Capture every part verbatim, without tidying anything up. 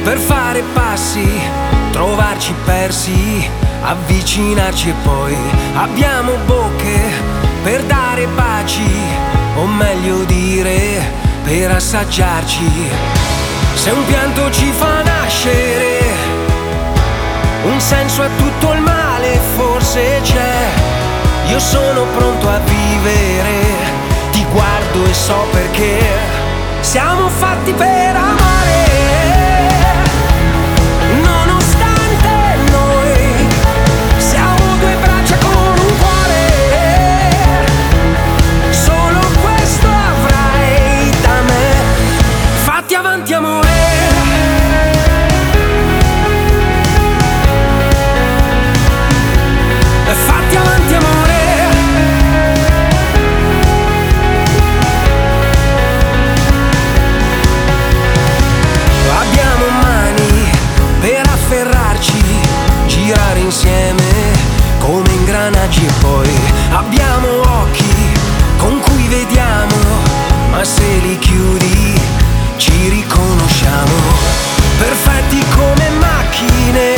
per fare passi, trovarci persi, avvicinarci e poi abbiamo bocche per dare baci, o meglio dire per assaggiarci. Se un pianto ci fa nascere, un senso a tutto il male forse c'è. Io sono pronto a vivere, ti guardo e so perché siamo fatti per amare. Nonostante noi siamo due braccia con un cuore, solo questo avrai da me. Fatti avanti amore. Fatti avanti amore. Abbiamo mani per afferrarci, girare insieme come ingranaggi e poi abbiamo occhi con cui vediamo, ma se li chiudi ci riconosciamo. Perfetti come macchine,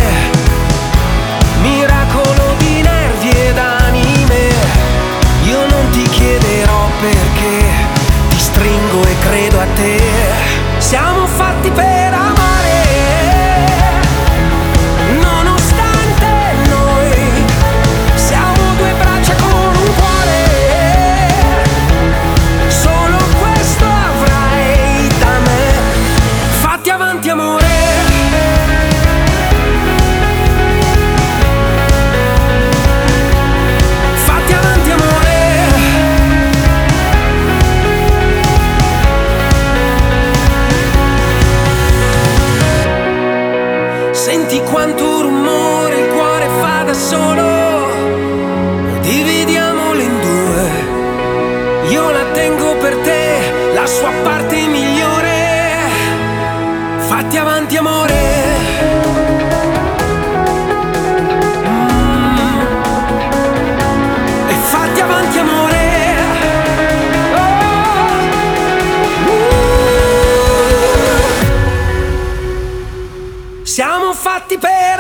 miracolo di nervi ed anime. Io non ti chiederò perché, ti stringo e credo a te. Siamo fatti per amare, nonostante noi siamo due braccia con un cuore, solo questo avrai da me. Fatti avanti amore. Fatti avanti amore. Senti quanto rumore il cuore fa da solo, dividiamolo in due. Io la tengo per te, la sua parte migliore. Fatti avanti amore. Mm. E fatti avanti amore. Siamo fatti per